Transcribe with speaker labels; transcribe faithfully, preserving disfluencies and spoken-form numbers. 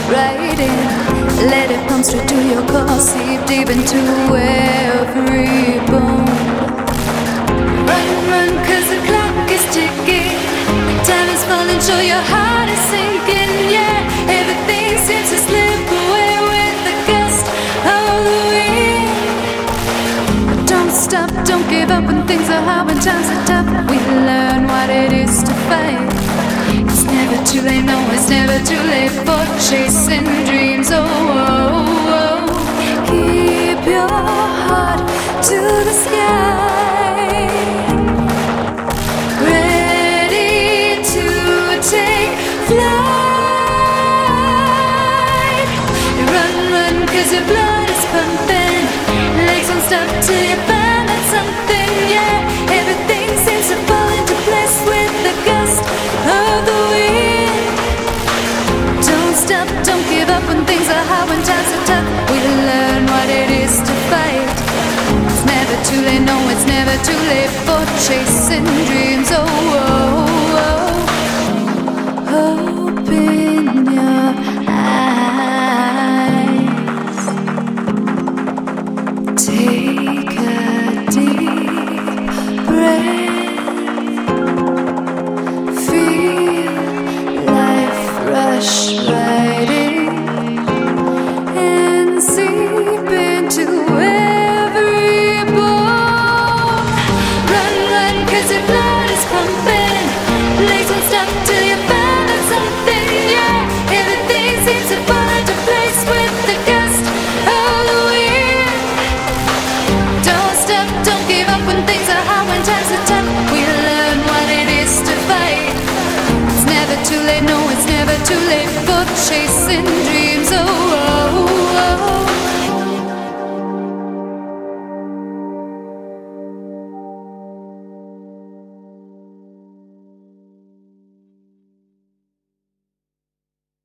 Speaker 1: right in. Let it pump straight to your core, seep deep into every bone. Run, run, cause the clock is ticking. Time is falling, show your heart is sinking. Yeah, everything seems to slip away with the gust of the wind. Don't stop, don't give up when things are hard, when times are tough. We learn what it is to fight. It's never too late, no, it's never too late for chasing dreams. Oh, oh, oh. Keep your heart to the sky, ready to take flight. Run, run, cause your blood is pumping. Legs won't stop till you find that something, yeah. Everything seems to fall into place with the gust of the wind. Don't stop, don't give up when things are hard, when times are tough. We learn what it is to fight. It's never too late, no, it's never too late for chasing dreams. Oh, oh, oh. Open your eyes. Take a deep breath. Feel life rush right in and seep into every bone. Run, run, cause your blood is pumping. Legs won't stop till you find out something, yeah. Everything seems to fall into place with the gust of the wind. Don't stop, don't give up when things are hard, when times are tough. We learn what it is to fight. It's never too late, no, it's never too late for chasing dreams. Oh, oh.